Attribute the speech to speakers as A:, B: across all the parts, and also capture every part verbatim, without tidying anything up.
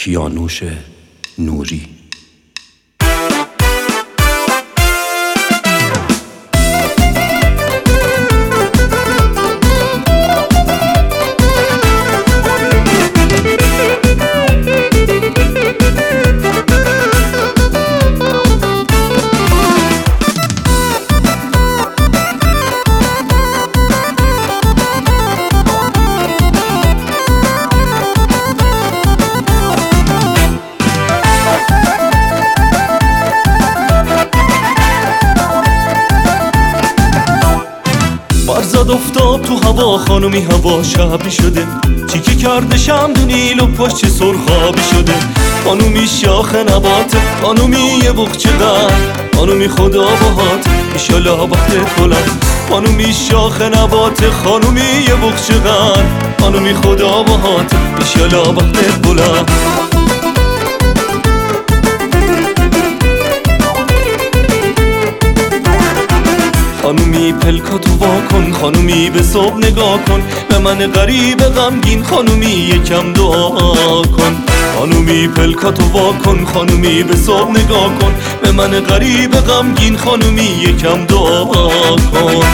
A: کیانوش نوری.
B: برزد افتاب تو هوا خانومی هوا شبی شده، چیکی کرده شمدونی و پشت سرخابی شده. خانومی شاخ نبات، خانومی یه بخچه غم، خانومی خدا باهات ایشالا وقتت بلند. خانومی شاخ نبات، خانومی یه بخچه غم، خانومی خدا باهات ایشالا وقتت بلند. خانومی پلکاتو وا کن، خانومی به صبح نگاه کن، به من غریب غمگین خانومی یکم دعا کن. خانومی پلکاتو وا کن، خانومی به صبح نگاه کن، به من غریب غمگین خانومی یکم دعا کن.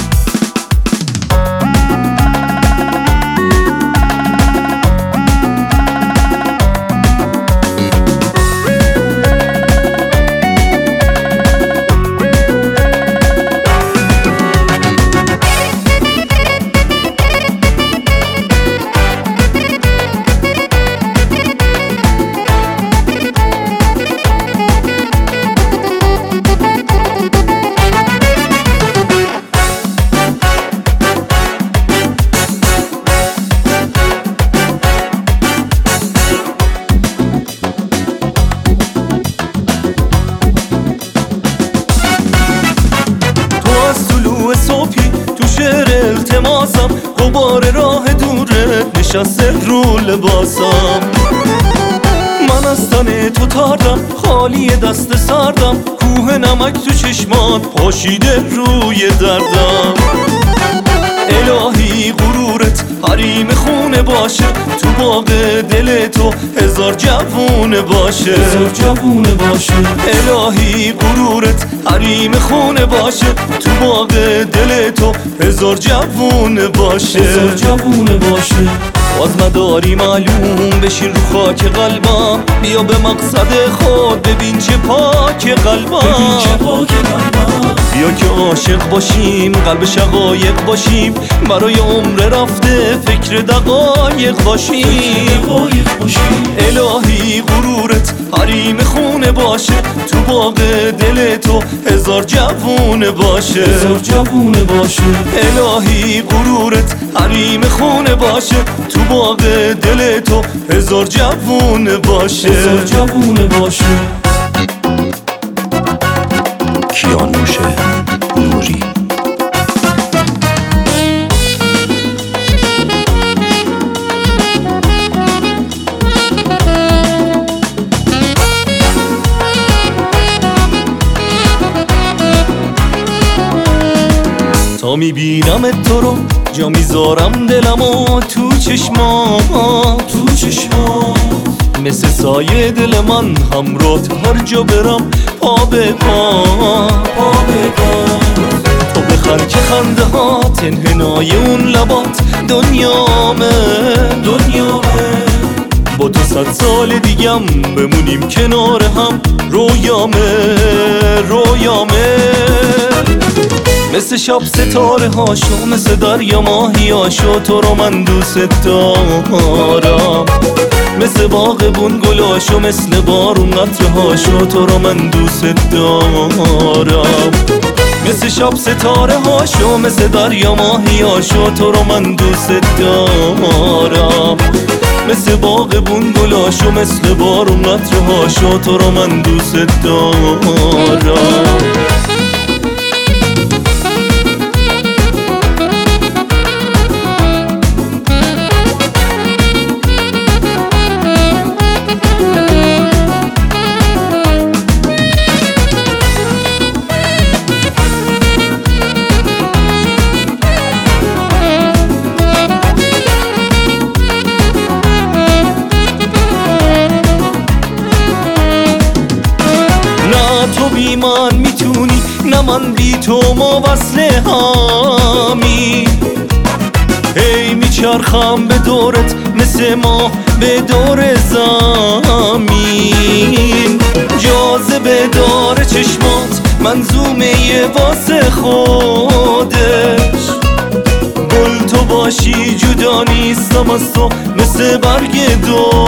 B: تو شعر التماسم غبار راه دورت نشسته رو لباسم. من از تن تو تاردم، خالی دست سردم، کوه نمک تو چشمات پاشیده روی دردم. الهی غرورت حریم خونه باشه، تو باغ دل تو هزار جوونه باشه، هزار جوونه باشه. الهی غرورت حریم خونه باشه، تو باغ دل تو هزار جوونه باشه، هزار جوونه باشه. باز نداری معلوم بشین رو خاک قلبم، بیا به مقصد خود ببین چه پاک قلبم، ببین چه پاک قلبم. بیا که عاشق باشیم، قلب شقایق باشیم، برای عمر رفته فکر دقایق باشیم. الهی غرورت حریم خونه باشه، تو باغ دل تو هزار جوونه باشه، هزار جوونه باشه. الهی غرورت حریم خونه باشه، تو باغ دل تو هزار جوونه باشه، هزار جوونه باشه.
A: کیانوش نوری.
B: تا میبینم تو رو جا میذارم دلمو تو چشما، تو چشما. مثل سایه دل من همراهت هر جا برم، پا به پا، پا به پا. تو بخر که خنده ها تنهنای اون لبات دنیامه، دنیامه. با تو صد سال دیگم بمونیم کنار هم، رویامه، رویامه. مثل شب ستاره هاشو، مثل دریا ماهی هاشو، تو رو من دوست دارم. مثل باغبون گلاشو، مثل بارون قطره هاشو، تو رو من دوست دارم. مثل شب ستاره هاشو، مثل دریا ماهی هاشو، تو رو من دوست دارم. مثل باغبون گلاشو، مثل بارون قطره هاشو، تو رو من دوست دارم. من بی تو ما وصل همی هی میچرخم به دورت مثل ماه به دور زمین جاذبه داره چشمات منظومه واسه خودش گل تو باشی جدا نیستم از تو مثل برگ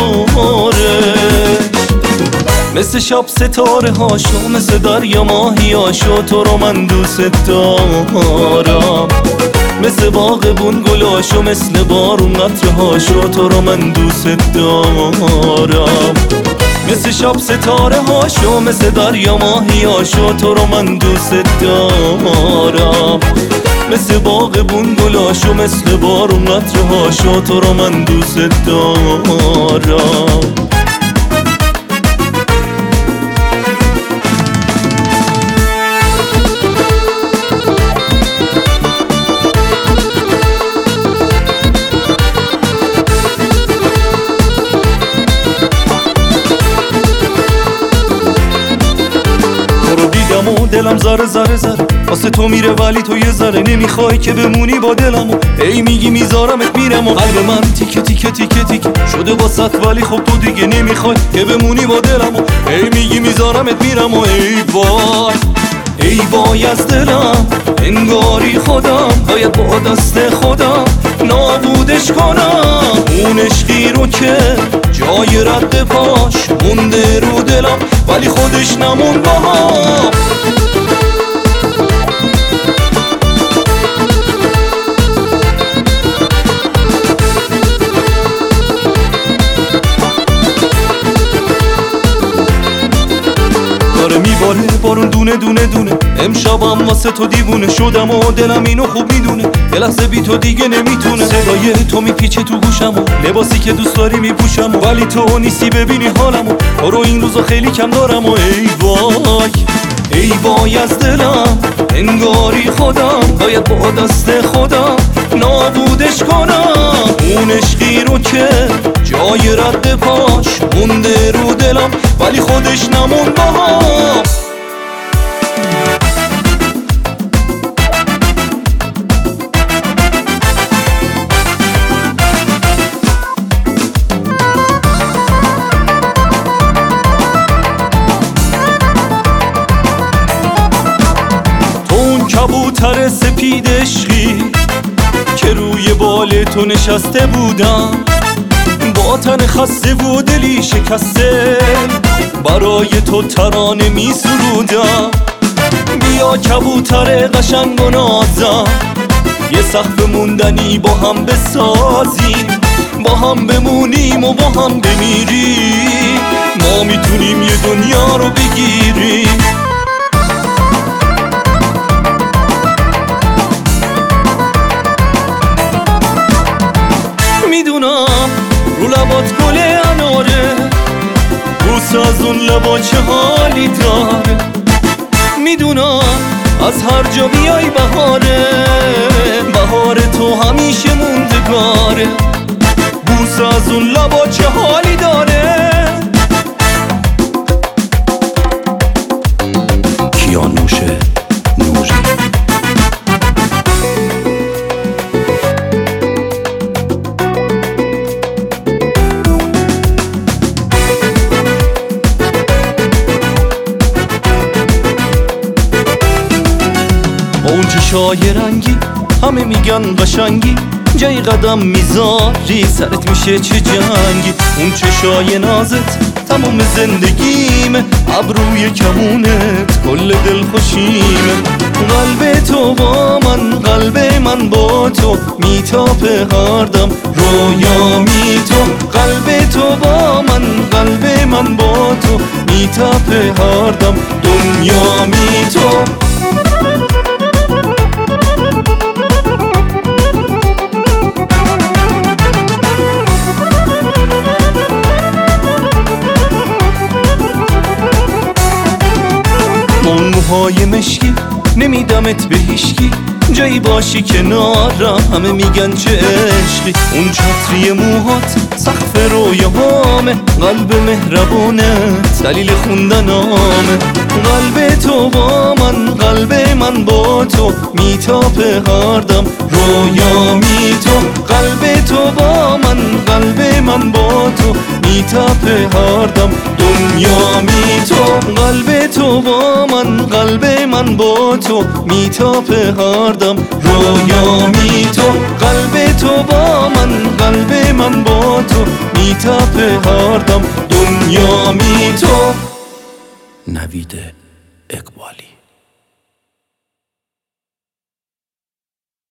B: دورش مثل شب ستاره هاشو مثل دریا ماهی هاشو تو رو من دوست دارم مثل باغبون گلاشو مثل بارون قطره هاشو تو رو من دوست دارم مثل شب ستاره هاشو مثل دریا ماهی هاشو تو رو من دوست دارم مثل باغبون گلاشو مثل بارون قطره هاشو تو رو من دوست دارم دلم زره زره زره واسه تو میره ولی تو یه ذره نمیخوای که بمونی با دلمو ای میگی میذارمت میرم و قلب من تیکه تیکه تیکه تیکه شده واسط ولی خب تو دیگه نمیخوای که بمونی با دلمو ای میگی میذارمت میرم و ای وای ای وای از دلم انگاری خودم باید با دست خودم نابودش کنم اون عشقی رو که جای رد پاش مونده رو دلم ولی خودش نمون باهم داره میباره بارون دونه دونه دونه امشبم واسه تو دیوونه شدم و دلم اینو خوب میدونه یه لحظه بی تو دیگه نمیتونه صدای تو میپیچه تو گوشم و لباسی که دوست داری میپوشم و ولی تو نیستی ببینی حالمو تو رو این روزا خیلی کم دارم و ای وای ای وای از دلم انگاری خودم باید با دست خودم نابودش کنم اون عشقی رو که جای رد پاش مونده رو دلم ولی خودش نمون باهم تو اون کبوتر سپید عشقی که روی بال تو نشسته بودم با تن خسته و دلی شکسته برای تو ترانه می سرودم بیا کبوتر قشنگ و نازم یه سقف موندنی با هم بسازیم با هم بمونیم و با هم بمیریم ما میتونیم یه دنیا رو بگیریم میدونم رو لبات گل اناره بوس از اون لبا چه حالی داره میدونم از هر جا بیای بهاره بهار تو همیشه موندگاره بوس از اون لبا چه حالی داره
A: کیانوش نوری
B: اون چشای رنگی همه میگن قشنگی جای قدم میذاری سرت میشه چه جنگی اون چشای نازت تموم زندگیمه ابروی کمونت کل دل خوشیمه قلب تو با من قلب من با تو میتاپه هردم رویا می تو قلب تو با من قلب من با تو میتاپه هردم دنیا می تو موهای مشکی نمیدمت به هیشکی جایی باشی کنارم همه میگن چه عشقی. اون چتری موهات سقف رویاهامه، قلب مهربونت دلیل خوندنامه. قلب تو با من، قلب من با تو میتاپه هردم رویامی تو. قلب تو با من، قلب من با تو میتاپه هردم دنیامی تو. قلب تو با من، قلب من با تو میتاپه هردم رویامی تو. قلب تو با من، قلب من با تو میتاپه هردم دنیامی تو.
A: نوید اقبالی.